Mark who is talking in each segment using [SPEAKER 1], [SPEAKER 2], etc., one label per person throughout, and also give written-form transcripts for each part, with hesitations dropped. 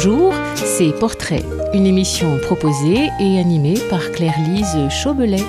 [SPEAKER 1] Bonjour, c'est Portrait, une émission proposée et animée par Claire-Lise Chaubelet.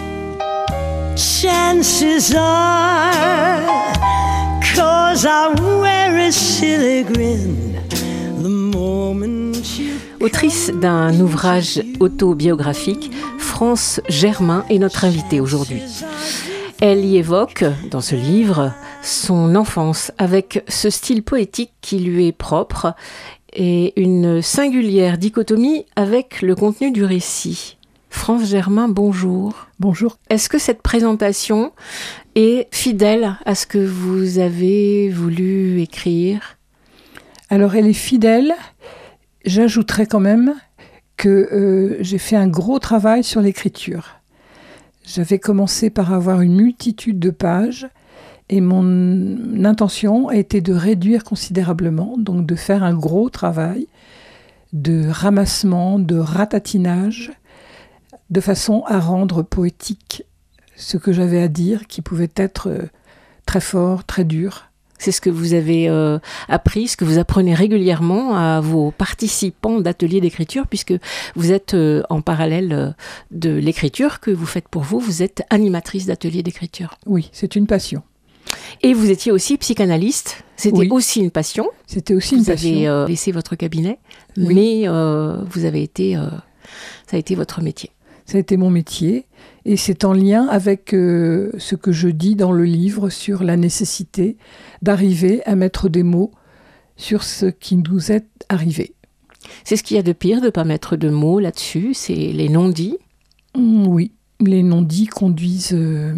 [SPEAKER 1] Chances are, 'cause I wear a silly grin, the moment you... Autrice d'un ouvrage autobiographique, France Germain est notre invitée aujourd'hui. Elle y évoque, dans ce livre, son enfance avec ce style poétique qui lui est propre et une singulière dichotomie avec le contenu du récit. France Germain, bonjour.
[SPEAKER 2] Bonjour.
[SPEAKER 1] Est-ce que cette présentation est fidèle à ce que vous avez voulu écrire ?
[SPEAKER 2] Alors, elle est fidèle. J'ajouterais quand même que j'ai fait un gros travail sur l'écriture. J'avais commencé par avoir une multitude de pages et mon intention a été de réduire considérablement, donc de faire un gros travail de ramassement, de ratatinage, de façon à rendre poétique ce que j'avais à dire, qui pouvait être très fort, très dur.
[SPEAKER 1] C'est ce que vous avez appris, ce que vous apprenez régulièrement à vos participants d'ateliers d'écriture, puisque vous êtes en parallèle de l'écriture que vous faites pour vous, vous êtes animatrice d'ateliers d'écriture.
[SPEAKER 2] Oui, c'est une passion.
[SPEAKER 1] Et vous étiez aussi psychanalyste, c'était aussi une passion.
[SPEAKER 2] C'était aussi une passion.
[SPEAKER 1] Vous avez laissé votre cabinet,
[SPEAKER 2] oui.
[SPEAKER 1] Mais vous avez été, ça a été votre métier.
[SPEAKER 2] Ça a été mon métier et c'est en lien avec ce que je dis dans le livre sur la nécessité d'arriver à mettre des mots sur ce qui nous est arrivé.
[SPEAKER 1] C'est ce qu'il y a de pire de ne pas mettre de mots là-dessus, c'est les non-dits.
[SPEAKER 2] Oui, les non-dits conduisent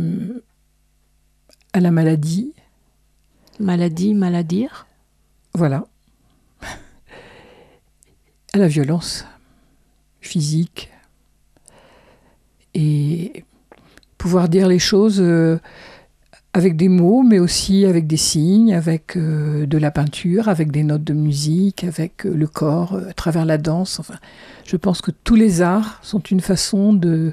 [SPEAKER 2] à la maladie.
[SPEAKER 1] Maladie, maladire.
[SPEAKER 2] Voilà. À la violence physique. Et pouvoir dire les choses avec des mots, mais aussi avec des signes, avec de la peinture, avec des notes de musique, avec le corps, à travers la danse. Enfin, je pense que tous les arts sont une façon de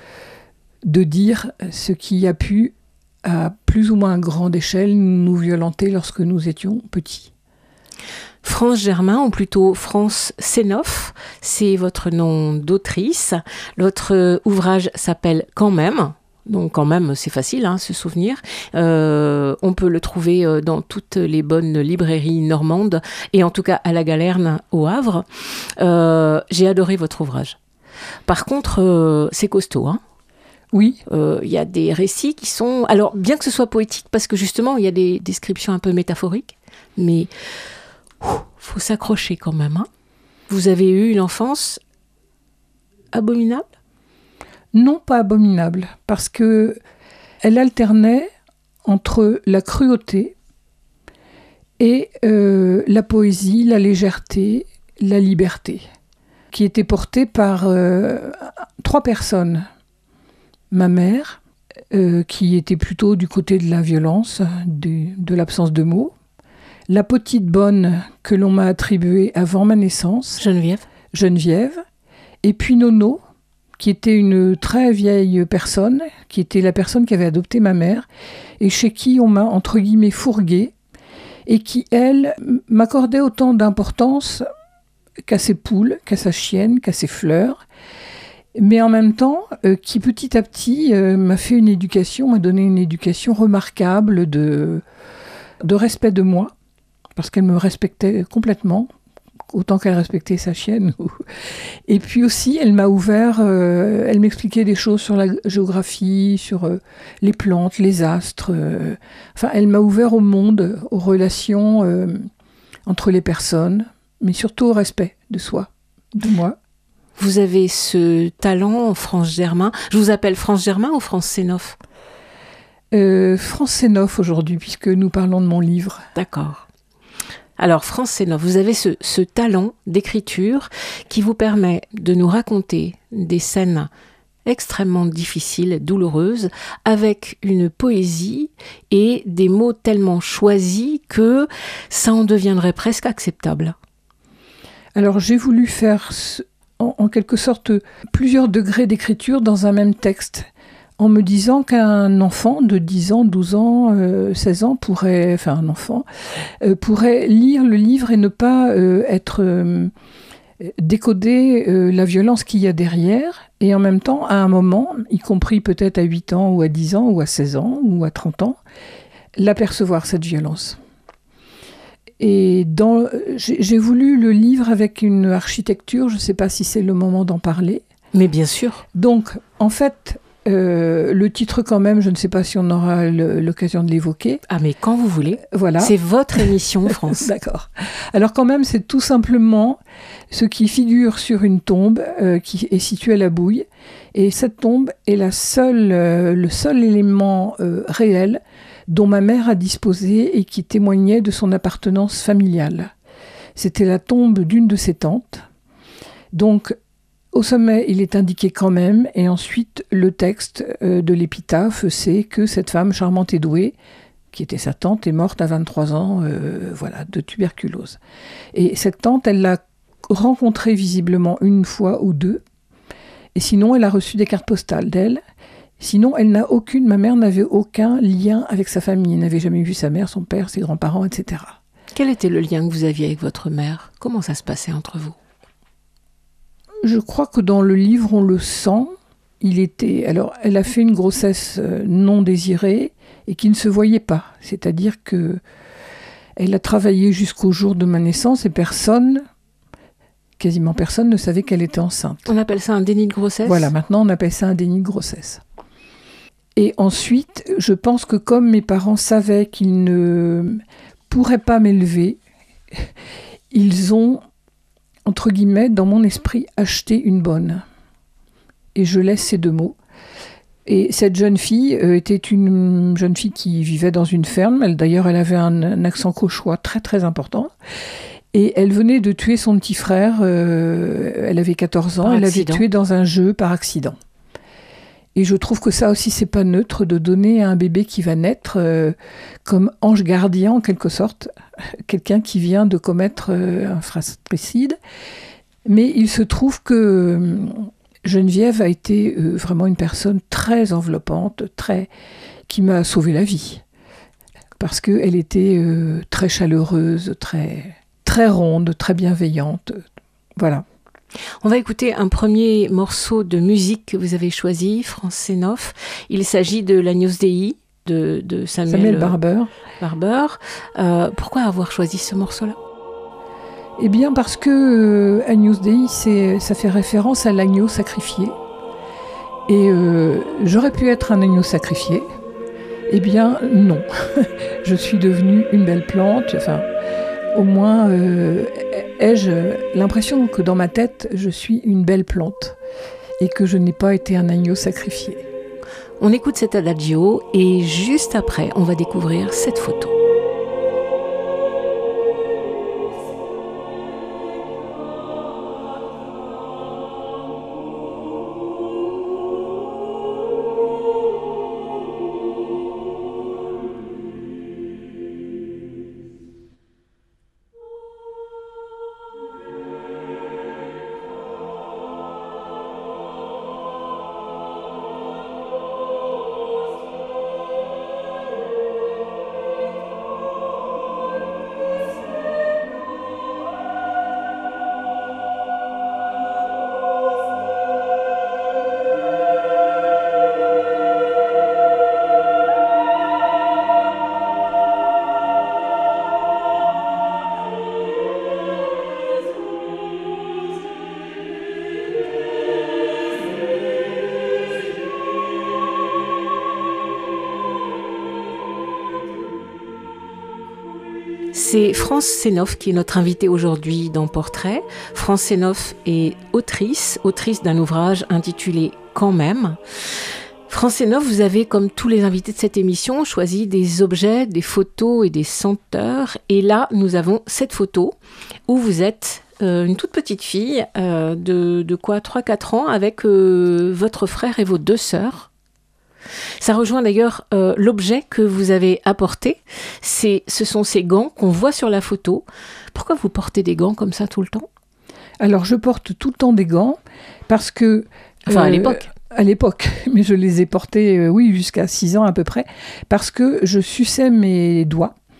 [SPEAKER 2] dire ce qui a pu, à plus ou moins grande échelle, nous violenter lorsque nous étions petits.
[SPEAKER 1] France Germain, ou plutôt France Sénoff, c'est votre nom d'autrice. Votre ouvrage s'appelle Quand même. Donc quand même, c'est facile, se souvenir. On peut le trouver dans toutes les bonnes librairies normandes, et en tout cas à la Galerne au Havre. J'ai adoré votre ouvrage. Par contre, c'est costaud,
[SPEAKER 2] Oui.
[SPEAKER 1] Il y a des récits qui sont... Alors, bien que ce soit poétique, parce que justement, il y a des descriptions un peu métaphoriques, mais... faut s'accrocher quand même. Vous avez eu une enfance abominable ?
[SPEAKER 2] Non, pas abominable, parce que elle alternait entre la cruauté et la poésie, la légèreté, la liberté, qui était portée par 3 personnes. Ma mère, qui était plutôt du côté de la violence, de l'absence de mots. La petite bonne que l'on m'a attribuée avant ma naissance. Geneviève. Et puis Nono, qui était une très vieille personne, qui était la personne qui avait adopté ma mère, et chez qui on m'a, entre guillemets, fourguée, et qui, elle, m'accordait autant d'importance qu'à ses poules, qu'à sa chienne, qu'à ses fleurs, mais en même temps, qui petit à petit m'a fait une éducation, m'a donné une éducation remarquable de respect de moi, parce qu'elle me respectait complètement, autant qu'elle respectait sa chienne. Et puis aussi, elle m'a ouvert, elle m'expliquait des choses sur la géographie, sur les plantes, les astres. Enfin, elle m'a ouvert au monde, aux relations entre les personnes, mais surtout au respect de soi, de moi.
[SPEAKER 1] Vous avez ce talent, France Germain. Je vous appelle France Germain ou France Sénoff ?
[SPEAKER 2] France Sénoff aujourd'hui, puisque nous parlons de mon livre.
[SPEAKER 1] D'accord. Alors, France Sénoff, vous avez ce talent d'écriture qui vous permet de nous raconter des scènes extrêmement difficiles, douloureuses, avec une poésie et des mots tellement choisis que ça en deviendrait presque acceptable.
[SPEAKER 2] Alors, j'ai voulu faire en quelque sorte plusieurs degrés d'écriture dans un même texte. en me disant qu'un enfant de 10 ans, 12 ans, 16 ans pourrait lire le livre et ne pas être décoder la violence qu'il y a derrière, et en même temps, à un moment, y compris peut-être à 8 ans, ou à 10 ans, ou à 16 ans, ou à 30 ans, l'apercevoir, cette violence. Et j'ai voulu le livre avec une architecture, je ne sais pas si c'est le moment d'en parler.
[SPEAKER 1] Mais bien sûr.
[SPEAKER 2] Donc, en fait, le titre quand même, je ne sais pas si on aura l'occasion de l'évoquer.
[SPEAKER 1] Ah, mais quand vous voulez.
[SPEAKER 2] Voilà.
[SPEAKER 1] C'est votre émission, France.
[SPEAKER 2] D'accord. Alors quand même, c'est tout simplement ce qui figure sur une tombe qui est située à la Bouille. Et cette tombe est le seul élément réel dont ma mère a disposé et qui témoignait de son appartenance familiale. C'était la tombe d'une de ses tantes. Donc, au sommet, il est indiqué quand même, et ensuite, le texte de l'épitaphe, c'est que cette femme charmante et douée, qui était sa tante, est morte à 23 ans, de tuberculose. Et cette tante, elle l'a rencontrée visiblement une fois ou deux, et sinon, elle a reçu des cartes postales d'elle. Sinon, ma mère n'avait aucun lien avec sa famille. Elle n'avait jamais vu sa mère, son père, ses grands-parents, etc.
[SPEAKER 1] Quel était le lien que vous aviez avec votre mère ? Comment ça se passait entre vous ?
[SPEAKER 2] Je crois que dans le livre, on le sent. Alors, elle a fait une grossesse non désirée et qui ne se voyait pas. C'est-à-dire que elle a travaillé jusqu'au jour de ma naissance et quasiment personne ne savait qu'elle était enceinte.
[SPEAKER 1] On appelle ça un déni de grossesse ?
[SPEAKER 2] Voilà, maintenant on appelle ça un déni de grossesse. Et ensuite, je pense que comme mes parents savaient qu'ils ne pourraient pas m'élever, ils ont, entre guillemets, dans mon esprit, acheté une bonne. Et je laisse ces deux mots. Et cette jeune fille était une jeune fille qui vivait dans une ferme. D'ailleurs, elle avait un accent cauchois très très important. Et elle venait de tuer son petit frère. Elle avait 14 ans. Elle l'avait tué dans un jeu par accident. Et je trouve que ça aussi, c'est pas neutre de donner à un bébé qui va naître comme ange gardien, en quelque sorte, quelqu'un qui vient de commettre un fratricide. Mais il se trouve que Geneviève a été vraiment une personne très enveloppante, qui m'a sauvé la vie. Parce qu'elle était très chaleureuse, très ronde, très bienveillante. Voilà.
[SPEAKER 1] On va écouter un premier morceau de musique que vous avez choisi, France Sénoff. Il s'agit de l'Agnus Dei de Samuel
[SPEAKER 2] Barber.
[SPEAKER 1] Pourquoi avoir choisi ce morceau-là ?
[SPEAKER 2] Eh bien parce que Agnus Dei, ça fait référence à l'agneau sacrifié. Et j'aurais pu être un agneau sacrifié. Eh bien non. Je suis devenue une belle plante. Enfin, au moins ai-je l'impression que dans ma tête, je suis une belle plante et que je n'ai pas été un agneau sacrifié.
[SPEAKER 1] On écoute cet adagio et juste après, on va découvrir cette photo. C'est France Sénoff qui est notre invitée aujourd'hui dans Portrait. France Sénoff est autrice d'un ouvrage intitulé « Quand même ». France Sénoff, vous avez, comme tous les invités de cette émission, choisi des objets, des photos et des senteurs. Et là, nous avons cette photo où vous êtes une toute petite fille de quoi 3-4 ans avec votre frère et vos 2 sœurs. Ça rejoint d'ailleurs l'objet que vous avez apporté. Ce sont ces gants qu'on voit sur la photo. Pourquoi vous portez des gants comme ça tout le temps ?
[SPEAKER 2] Alors, je porte tout le temps des gants parce que...
[SPEAKER 1] Enfin, à l'époque.
[SPEAKER 2] À l'époque, mais je les ai portés, jusqu'à 6 ans à peu près, parce que je suçais mes doigts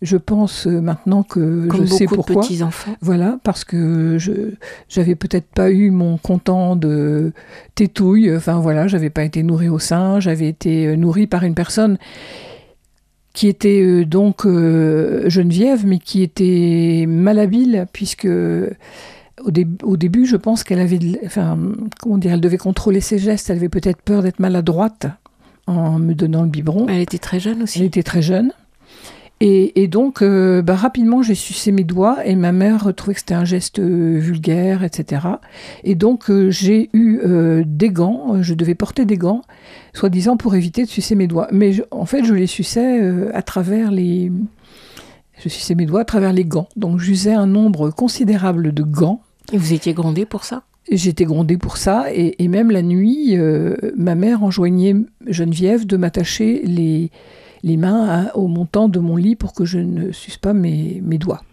[SPEAKER 2] Je pense maintenant que
[SPEAKER 1] comme
[SPEAKER 2] je sais pourquoi.
[SPEAKER 1] Comme beaucoup de petits-enfants.
[SPEAKER 2] Voilà, parce que j'avais peut-être pas eu mon content de tétouille. Enfin voilà, j'avais pas été nourrie au sein. J'avais été nourrie par une personne qui était donc Geneviève, mais qui était malhabile, puisque au début, je pense qu'elle avait, elle devait contrôler ses gestes. Elle avait peut-être peur d'être maladroite en me donnant le biberon.
[SPEAKER 1] Elle était très jeune aussi.
[SPEAKER 2] Elle était très jeune. Et donc, rapidement, j'ai sucé mes doigts et ma mère trouvait que c'était un geste vulgaire, etc. Et donc, j'ai eu des gants. Je devais porter des gants, soi-disant pour éviter de sucer mes doigts. Mais en fait, je les suçais à travers les... Je suçais mes doigts à travers les gants. Donc, j'usais un nombre considérable de gants.
[SPEAKER 1] Et vous étiez grondée pour ça ?
[SPEAKER 2] J'étais grondée pour ça. Et même la nuit, ma mère enjoignait Geneviève de m'attacher les mains au montant de mon lit pour que je ne suce pas mes doigts.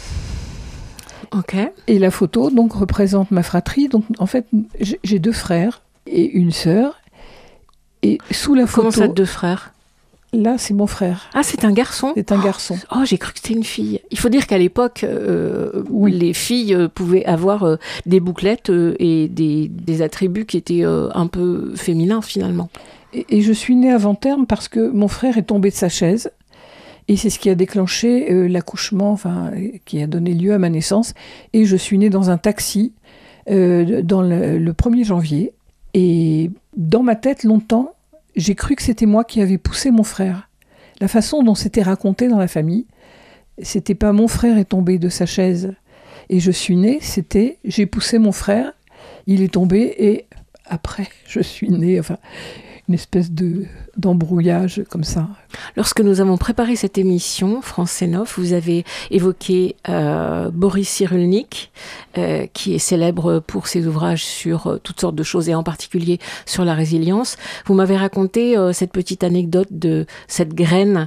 [SPEAKER 1] Ok.
[SPEAKER 2] Et la photo donc représente ma fratrie. Donc en fait, j'ai 2 frères et une sœur. Et sous la photo...
[SPEAKER 1] Comment ça, 2 frères ?
[SPEAKER 2] Là, c'est mon frère.
[SPEAKER 1] Ah, c'est un garçon ?
[SPEAKER 2] C'est un garçon.
[SPEAKER 1] Oh, j'ai cru que c'était une fille. Il faut dire qu'à l'époque,
[SPEAKER 2] oui.
[SPEAKER 1] Les filles pouvaient avoir des bouclettes et des attributs qui étaient un peu féminins, finalement.
[SPEAKER 2] Et je suis née avant terme parce que mon frère est tombé de sa chaise. Et c'est ce qui a déclenché l'accouchement, qui a donné lieu à ma naissance. Et je suis née dans un taxi dans le 1er janvier. Et dans ma tête, longtemps, j'ai cru que c'était moi qui avais poussé mon frère. La façon dont c'était raconté dans la famille, c'était pas mon frère est tombé de sa chaise et je suis née, c'était j'ai poussé mon frère, il est tombé et après je suis née, une espèce d'embrouillage comme ça.
[SPEAKER 1] Lorsque nous avons préparé cette émission, France C9, vous avez évoqué Boris Cyrulnik, qui est célèbre pour ses ouvrages sur toutes sortes de choses et en particulier sur la résilience. Vous m'avez raconté cette petite anecdote de cette graine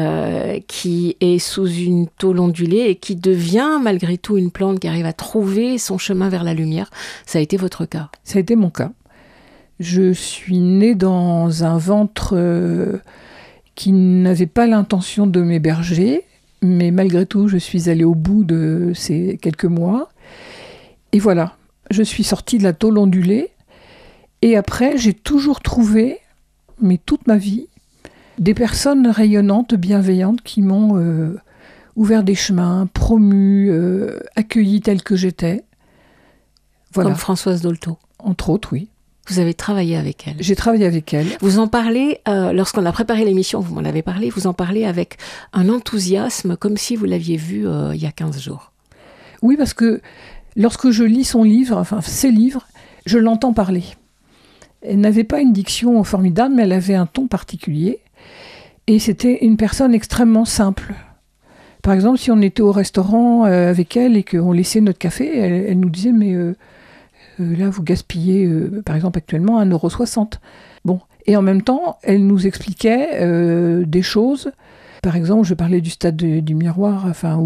[SPEAKER 1] qui est sous une tôle ondulée et qui devient malgré tout une plante qui arrive à trouver son chemin vers la lumière. Ça a été votre cas ?
[SPEAKER 2] Ça a été mon cas. Je suis née dans un ventre qui n'avait pas l'intention de m'héberger, mais malgré tout, je suis allée au bout de ces quelques mois. Et voilà, je suis sortie de la tôle ondulée. Et après, j'ai toujours trouvé, mais toute ma vie, des personnes rayonnantes, bienveillantes, qui m'ont ouvert des chemins, promu, accueilli telle que j'étais. Voilà.
[SPEAKER 1] Comme Françoise Dolto.
[SPEAKER 2] Entre autres, oui.
[SPEAKER 1] Vous avez travaillé avec elle.
[SPEAKER 2] J'ai travaillé avec elle.
[SPEAKER 1] Vous en parlez, lorsqu'on a préparé l'émission, vous m'en avez parlé, vous en parlez avec un enthousiasme, comme si vous l'aviez vue il y a 15 jours.
[SPEAKER 2] Oui, parce que lorsque je lis ses livres, je l'entends parler. Elle n'avait pas une diction formidable, mais elle avait un ton particulier. Et c'était une personne extrêmement simple. Par exemple, si on était au restaurant avec elle et qu'on laissait notre café, elle nous disait « mais là, vous gaspillez, par exemple, actuellement 1,60 €. Bon. Et en même temps, elle nous expliquait des choses. Par exemple, je parlais du stade du miroir,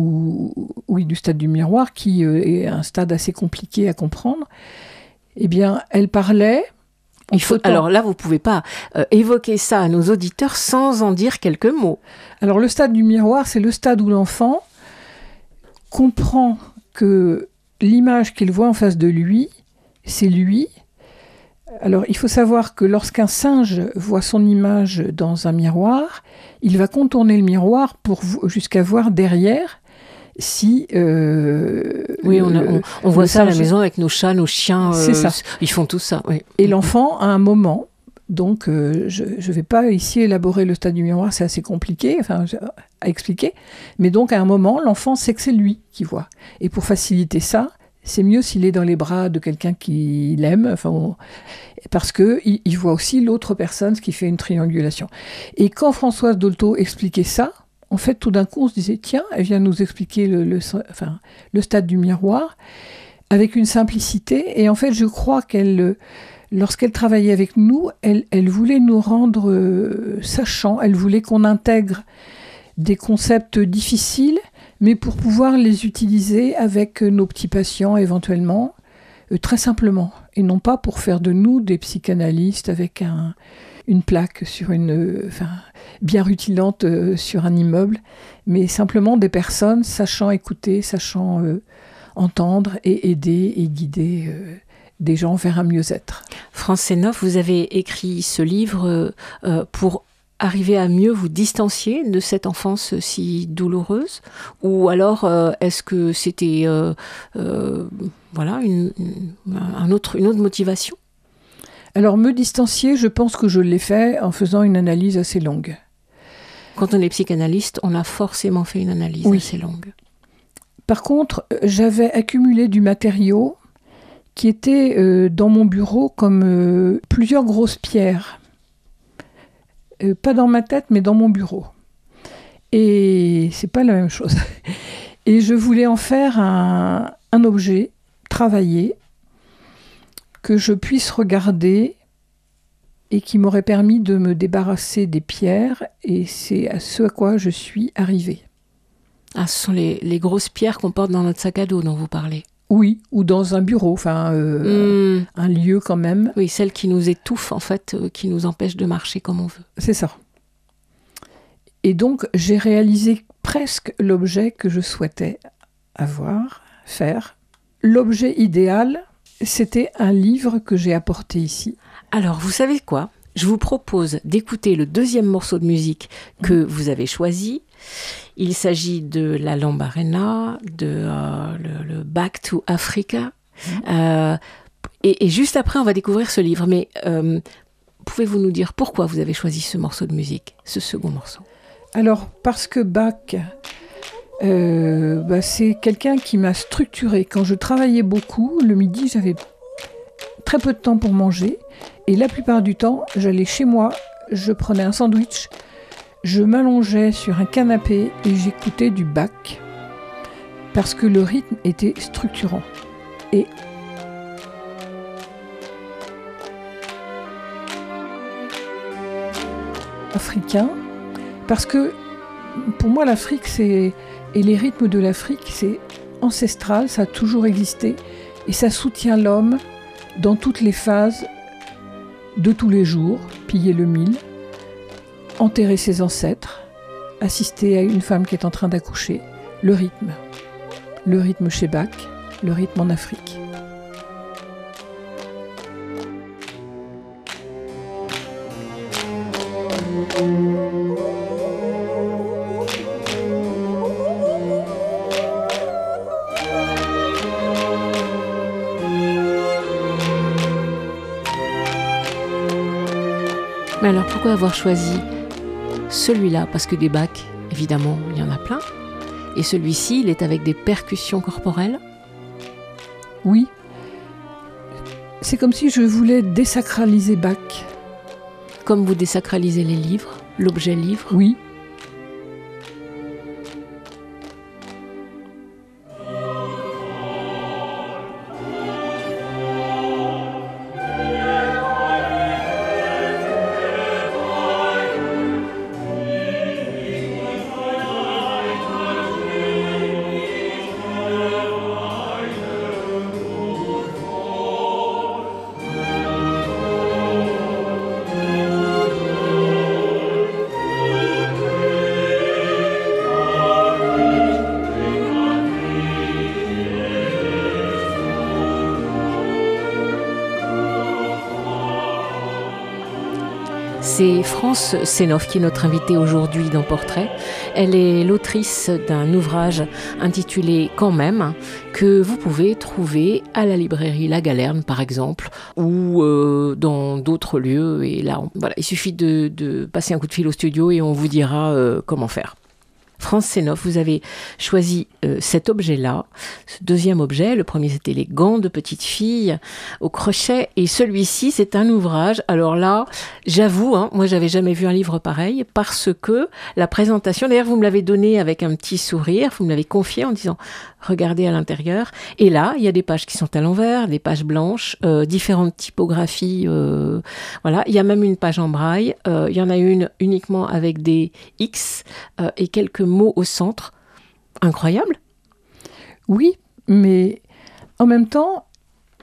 [SPEAKER 2] du stade du miroir, qui est un stade assez compliqué à comprendre. Eh bien, elle parlait...
[SPEAKER 1] Alors là, vous ne pouvez pas évoquer ça à nos auditeurs sans en dire quelques mots.
[SPEAKER 2] Alors, le stade du miroir, c'est le stade où l'enfant comprend que l'image qu'il voit en face de lui, c'est lui. Alors, il faut savoir que lorsqu'un singe voit son image dans un miroir, il va contourner le miroir jusqu'à voir derrière si...
[SPEAKER 1] oui, on voit ça à la maison avec nos chats, nos chiens.
[SPEAKER 2] C'est ça.
[SPEAKER 1] Ils font tout ça, oui.
[SPEAKER 2] Et l'enfant, à un moment, donc je ne vais pas ici élaborer le stade du miroir, c'est assez compliqué à expliquer, mais donc à un moment, l'enfant sait que c'est lui qui voit. Et pour faciliter ça, c'est mieux s'il est dans les bras de quelqu'un qui l'aime, parce qu'il voit aussi l'autre personne, ce qui fait une triangulation. Et quand Françoise Dolto expliquait ça, en fait, tout d'un coup, on se disait, tiens, elle vient nous expliquer le stade du miroir avec une simplicité. Et en fait, je crois lorsqu'elle travaillait avec nous, elle voulait nous rendre sachants, elle voulait qu'on intègre des concepts difficiles, mais pour pouvoir les utiliser avec nos petits patients éventuellement, très simplement. et non pas pour faire de nous des psychanalystes avec une plaque sur bien rutilante sur un immeuble, mais simplement des personnes sachant écouter, sachant entendre et aider et guider des gens vers un mieux-être.
[SPEAKER 1] France Sénoff, vous avez écrit ce livre pour arriver à mieux vous distancier de cette enfance si douloureuse, ou alors est-ce que c'était une autre motivation?
[SPEAKER 2] Alors me distancier, je pense que je l'ai fait en faisant une analyse assez longue.
[SPEAKER 1] Quand on est psychanalyste, on a forcément fait une analyse assez longue.
[SPEAKER 2] Par contre, j'avais accumulé du matériau qui était dans mon bureau comme plusieurs grosses pierres. Pas dans ma tête, mais dans mon bureau. Et c'est pas la même chose. Et je voulais en faire un objet, travaillé, que je puisse regarder et qui m'aurait permis de me débarrasser des pierres. Et c'est à ce à quoi je suis arrivée.
[SPEAKER 1] Ah, ce sont les grosses pierres qu'on porte dans notre sac à dos dont vous parlez.
[SPEAKER 2] Oui, ou dans un bureau, un lieu quand même.
[SPEAKER 1] Oui, celles qui nous étouffent en fait, qui nous empêchent de marcher comme on veut.
[SPEAKER 2] C'est ça. Et donc, j'ai réalisé presque l'objet que je souhaitais faire. L'objet idéal, c'était un livre que j'ai apporté ici.
[SPEAKER 1] Alors, vous savez quoi ? Je vous propose d'écouter le deuxième morceau de musique que vous avez choisi. Il s'agit de la Lambarena, de le Back to Africa. Et juste après, on va découvrir ce livre. Mais pouvez-vous nous dire pourquoi vous avez choisi ce morceau de musique, ce second morceau ?
[SPEAKER 2] Alors, parce que Bach, c'est quelqu'un qui m'a structurée. Quand je travaillais beaucoup, le midi, j'avais très peu de temps pour manger. Et la plupart du temps, j'allais chez moi, je prenais un sandwich, je m'allongeais sur un canapé et j'écoutais du Bach. Parce que le rythme était structurant. Et africain, parce que pour moi l'Afrique et les rythmes de l'Afrique c'est ancestral, ça a toujours existé et ça soutient l'homme dans toutes les phases de tous les jours, piller le mil, enterrer ses ancêtres, assister à une femme qui est en train d'accoucher, le rythme chez Bach, le rythme en Afrique.
[SPEAKER 1] Mais alors pourquoi avoir choisi celui-là ? Parce que des Bach, évidemment, il y en a plein. Et celui-ci, il est avec des percussions corporelles ?
[SPEAKER 2] Oui. C'est comme si je voulais désacraliser Bach.
[SPEAKER 1] Comme vous désacralisez les livres, l'objet livre ?
[SPEAKER 2] Oui.
[SPEAKER 1] C'est France Sénoff qui est notre invitée aujourd'hui dans Portrait. Elle est l'autrice d'un ouvrage intitulé « Quand même » que vous pouvez trouver à la librairie La Galerne par exemple ou dans d'autres lieux. Et là, il suffit de passer un coup de fil au studio et on vous dira comment faire. France Sénoff, vous avez choisi cet objet-là, ce deuxième objet. Le premier, c'était les gants de petite fille au crochet. Et celui-ci, c'est un ouvrage. Alors là, j'avoue, moi, j'avais jamais vu un livre pareil parce que la présentation, d'ailleurs, vous me l'avez donné avec un petit sourire, vous me l'avez confié en disant « Regardez à l'intérieur ». Et là, il y a des pages qui sont à l'envers, des pages blanches, différentes typographies. Voilà, il y a même une page en braille. Il y en a une uniquement avec des X et quelques mots au centre. Incroyable.
[SPEAKER 2] Oui, mais en même temps,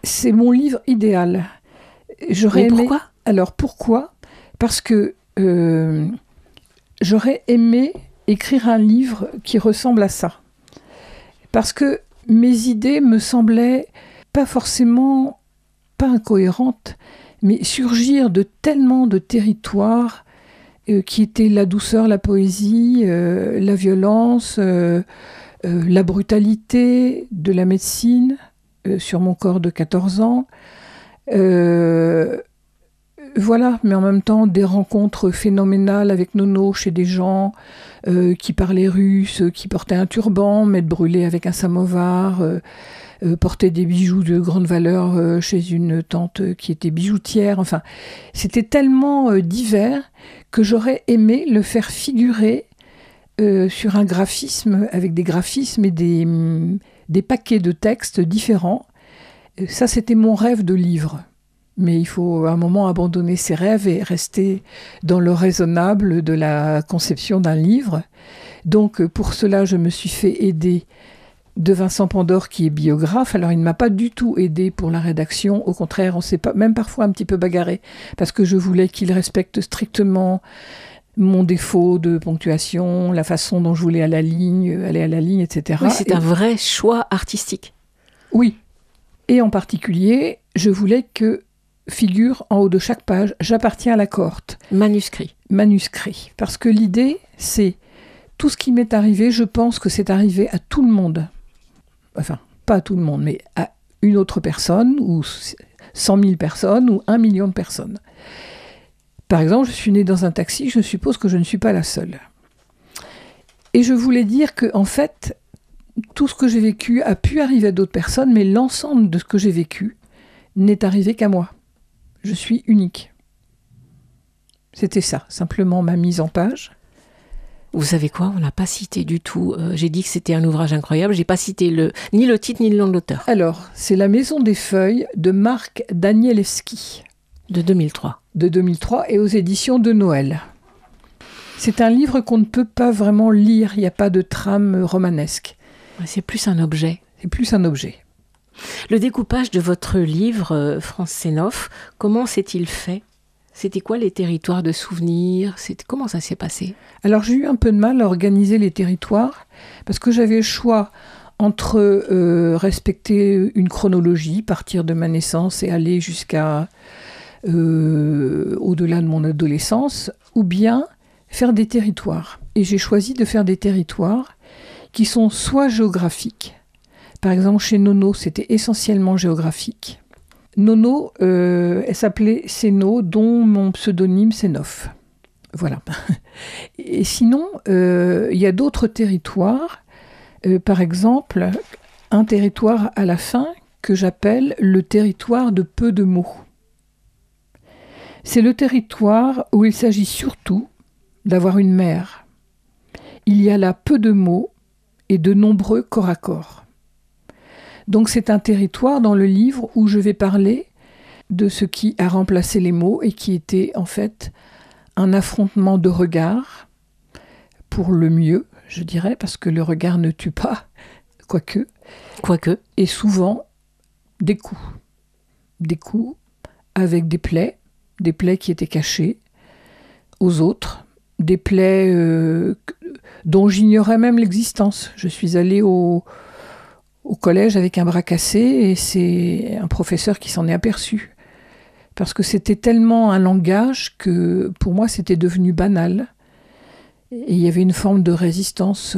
[SPEAKER 2] c'est mon livre idéal.
[SPEAKER 1] Mais pourquoi ?
[SPEAKER 2] Alors pourquoi ? Parce que j'aurais aimé écrire un livre qui ressemble à ça. Parce que mes idées me semblaient pas forcément, pas incohérentes, mais surgir de tellement de territoires qui étaient la douceur, la poésie, la violence, la brutalité de la médecine sur mon corps de 14 ans. Voilà, mais en même temps, des rencontres phénoménales avec Nono chez des gens qui parlaient russe, qui portaient un turban, m'être brûlé avec un samovar, porter des bijoux de grande valeur chez une tante qui était bijoutière. Enfin, c'était tellement divers que j'aurais aimé le faire figurer sur un graphisme, avec des graphismes et des paquets de textes différents. Ça, c'était mon rêve de livre. Mais il faut à un moment abandonner ses rêves et rester dans le raisonnable de la conception d'un livre. Donc pour cela, je me suis fait aider de Vincent Pandore, qui est biographe. Alors il ne m'a pas du tout aidé pour la rédaction. Au contraire, on s'est même parfois un petit peu bagarré, parce que je voulais qu'il respecte strictement mon défaut de ponctuation, la façon dont je voulais aller à la ligne, etc.
[SPEAKER 1] Oui, c'est un vrai choix artistique.
[SPEAKER 2] Oui. Et en particulier, je voulais que figure en haut de chaque page, j'appartiens à la cohorte.
[SPEAKER 1] Manuscrit.
[SPEAKER 2] Parce que l'idée, c'est tout ce qui m'est arrivé, je pense que c'est arrivé à tout le monde. Enfin, pas à tout le monde, mais à une autre personne, ou 100 000 personnes, ou 1 million de personnes. Par exemple, je suis née dans un taxi, je suppose que je ne suis pas la seule. Et je voulais dire que, en fait, tout ce que j'ai vécu a pu arriver à d'autres personnes, mais l'ensemble de ce que j'ai vécu n'est arrivé qu'à moi. Je suis unique. C'était ça, simplement ma mise en page.
[SPEAKER 1] Vous savez quoi ? On n'a pas cité du tout. J'ai dit que c'était un ouvrage incroyable. J'ai pas cité ni le titre ni le nom de l'auteur.
[SPEAKER 2] Alors, c'est La Maison des Feuilles de Marc Danielewski.
[SPEAKER 1] De 2003.
[SPEAKER 2] De 2003 et aux éditions de Noël. C'est un livre qu'on ne peut pas vraiment lire. Il n'y a pas de trame romanesque.
[SPEAKER 1] C'est plus un objet. Le découpage de votre livre, France Sénoff, comment s'est-il fait ? C'était quoi les territoires de souvenirs ? Comment ça s'est passé ?
[SPEAKER 2] Alors j'ai eu un peu de mal à organiser les territoires parce que j'avais le choix entre respecter une chronologie, partir de ma naissance et aller jusqu'à au-delà de mon adolescence, ou bien faire des territoires. Et j'ai choisi de faire des territoires qui sont soit géographiques. Par exemple, chez Nono, c'était essentiellement géographique. Nono, elle s'appelait Séno, dont mon pseudonyme Sénoff. Voilà. Et sinon, il y a d'autres territoires. Par exemple, un territoire à la fin que j'appelle le territoire de peu de mots. C'est le territoire où il s'agit surtout d'avoir une mère. Il y a là peu de mots et de nombreux corps à corps. Donc c'est un territoire dans le livre où je vais parler de ce qui a remplacé les mots et qui était en fait un affrontement de regards, pour le mieux, je dirais, parce que le regard ne tue pas, quoique, et souvent des coups avec des plaies qui étaient cachées aux autres, des plaies dont j'ignorais même l'existence. Je suis allée au collège avec un bras cassé et c'est un professeur qui s'en est aperçu. Parce que c'était tellement un langage que pour moi c'était devenu banal. Et il y avait une forme de résistance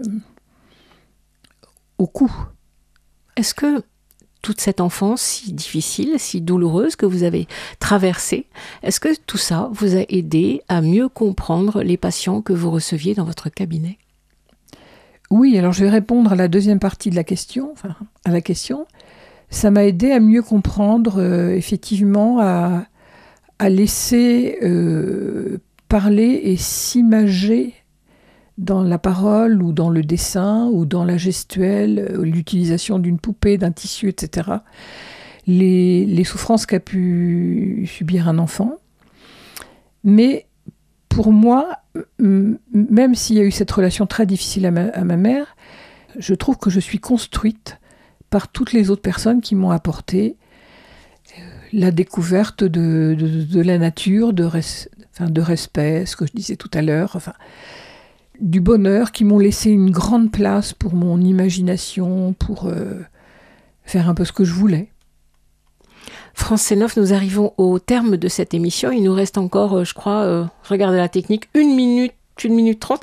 [SPEAKER 2] au coup.
[SPEAKER 1] Est-ce que toute cette enfance si difficile, si douloureuse que vous avez traversée, est-ce que tout ça vous a aidé à mieux comprendre les patients que vous receviez dans votre cabinet ?
[SPEAKER 2] Oui, alors je vais répondre à la deuxième partie de la question, Ça m'a aidé à mieux comprendre, effectivement, à laisser parler et s'imager dans la parole ou dans le dessin ou dans la gestuelle, l'utilisation d'une poupée, d'un tissu, etc. Les souffrances qu'a pu subir un enfant. Mais pour moi, même s'il y a eu cette relation très difficile à ma mère, je trouve que je suis construite par toutes les autres personnes qui m'ont apporté la découverte de la nature, de respect, ce que je disais tout à l'heure, du bonheur qui m'ont laissé une grande place pour mon imagination, pour faire un peu ce que je voulais.
[SPEAKER 1] France Sénoff, nous arrivons au terme de cette émission. Il nous reste encore, je crois, regardez la technique, 1 minute 30.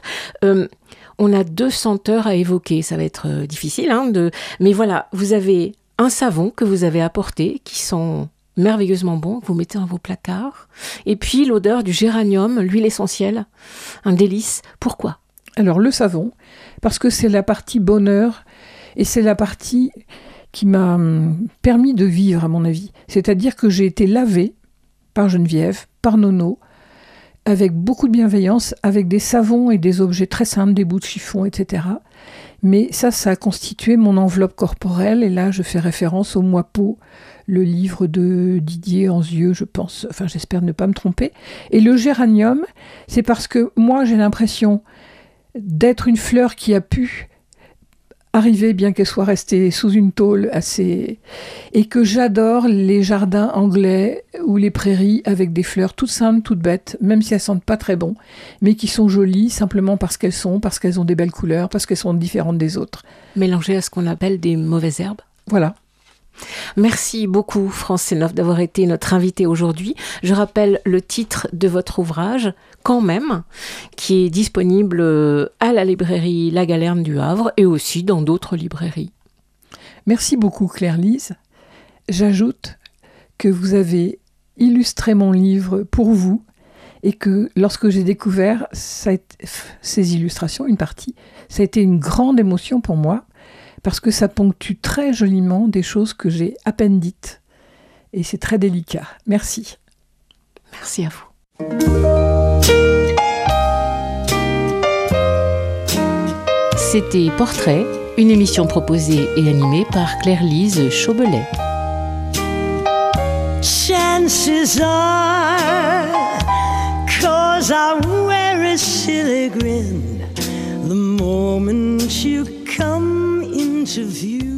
[SPEAKER 1] On a 2 senteurs à évoquer. Ça va être difficile, mais voilà, vous avez un savon que vous avez apporté, qui sont merveilleusement bons, que vous mettez dans vos placards. Et puis l'odeur du géranium, l'huile essentielle, un délice. Pourquoi ?
[SPEAKER 2] Alors le savon, parce que c'est la partie bonheur et c'est la partie qui m'a permis de vivre, à mon avis. C'est-à-dire que j'ai été lavée par Geneviève, par Nono, avec beaucoup de bienveillance, avec des savons et des objets très simples, des bouts de chiffon, etc. Mais ça a constitué mon enveloppe corporelle. Et là, je fais référence au Moi Peau, le livre de Didier Anzieux, je pense. Enfin, j'espère ne pas me tromper. Et le géranium, c'est parce que moi, j'ai l'impression d'être une fleur qui a pu arriver, bien qu'elle soit restée sous une tôle assez... Et que j'adore les jardins anglais ou les prairies avec des fleurs toutes simples, toutes bêtes, même si elles sentent pas très bon, mais qui sont jolies simplement parce qu'elles ont des belles couleurs, parce qu'elles sont différentes des autres.
[SPEAKER 1] Mélangées à ce qu'on appelle des mauvaises herbes.
[SPEAKER 2] Voilà.
[SPEAKER 1] Merci beaucoup, France Sénoff, d'avoir été notre invitée aujourd'hui. Je rappelle le titre de votre ouvrage, Quand même, qui est disponible à la librairie La Galerne du Havre et aussi dans d'autres librairies.
[SPEAKER 2] Merci beaucoup, Claire-Lise. J'ajoute que vous avez illustré mon livre pour vous et que lorsque j'ai découvert ces illustrations, une partie, ça a été une grande émotion pour moi, parce que ça ponctue très joliment des choses que j'ai à peine dites. Et c'est très délicat. Merci.
[SPEAKER 1] Merci à vous. C'était Portrait, une émission proposée et animée par Claire-Lise Chaubelet. Chances are, 'cause I wear a silly grin the moment you come into view.